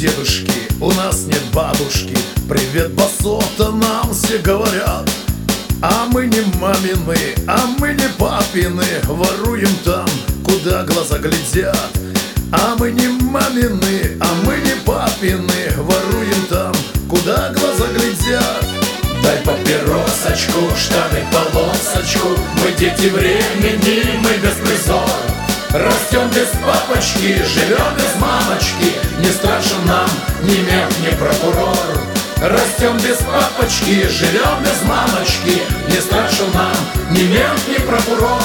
дедушки, у нас нет бабушки. Привет, басота, нам все говорят. А мы не мамины, а мы не папины. Воруем там, куда глаза глядят. А мы не мамины, а мы не папины. Воруем там, куда глаза глядят. Дай папиросочку, штаны полосочку. Мы дети времени, мы беспризор. Растем без папочки, живем без мамочки. Не страшен нам ни мент, ни прокурор. Растем без папочки, живем без мамочки. Не страшен нам ни мент, ни прокурор.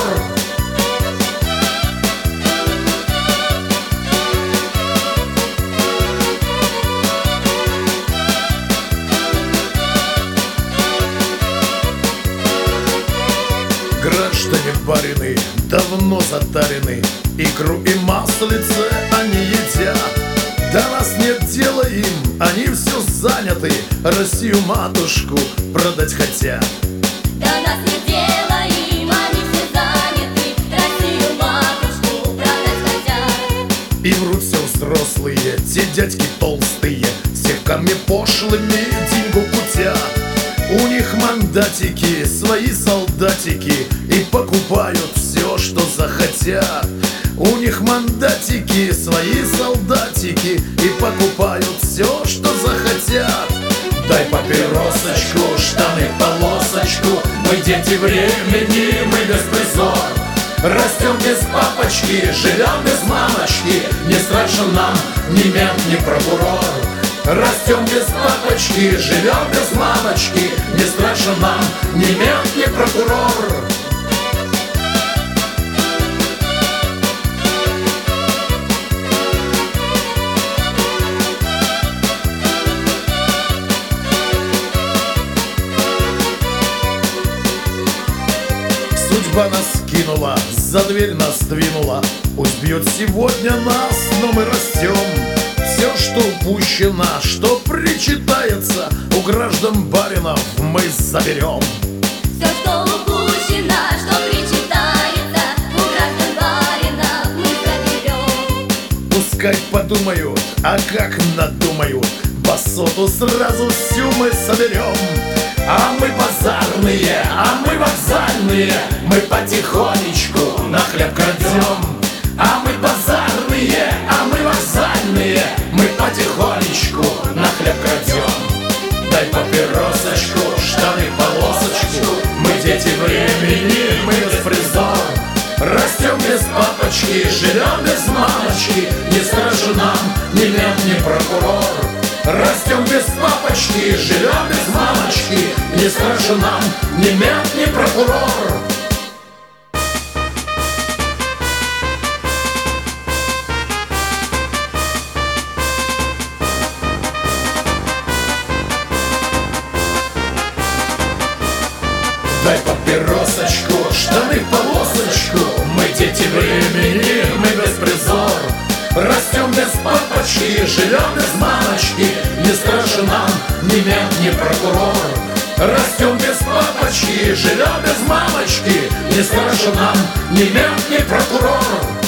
Граждане барины давно затарены. Икру и маслице они едят. До нас нет дела им, они все заняты. Россию матушку продать хотят. До нас нет дела им, они все заняты. Россию матушку продать хотят. И врут все взрослые, те дядьки толстые. Севками пошлыми деньгу кутят. У них мандатики, свои солдатики. И покупают все, что захотят. У них мандатики, свои солдатики. И покупают все, что захотят. Дай папиросочку, штаны полосочку. Мы дети времени, мы беспризор. Растем без папочки, живем без мамочки. Не страшен нам ни мент, ни прокурор. Растем без папочки, живем без мамочки. Не страшен нам ни мент, ни прокурор. Судьба нас кинула, за дверь нас двинула. Пусть бьет сегодня нас, но мы растем. Все, что упущено, что причитается, у граждан баринов мы заберем. Все, что упущено, что причитается, у граждан баринов мы заберем. Пускай подумают, а как надумают, басоту сразу всю мы соберем. А мы базарные, а мы вокзальные, мы потихонечку на хлеб крадем. А мы базарные, а мы вокзальные, мы потихонечку на хлеб крадем. Дай папиросочку, штаны полосочку. Мы дети времени, мы беспризор. Растем без папочки, живем без мамочки. Не страшен нам ни мент, ни прокурор. Растем без папочки, живем без мамочки. Не страшен нам ни мент, ни прокурор. Дай папиросочку, штаны полосочку. Мы дети времени, мы беспризор. Растем без папочки, живем без мамочки. Не страшен нам ни мент, ни прокурор. Растем без папочки, живем без мамочки. Не страшен нам ни мент, ни прокурор.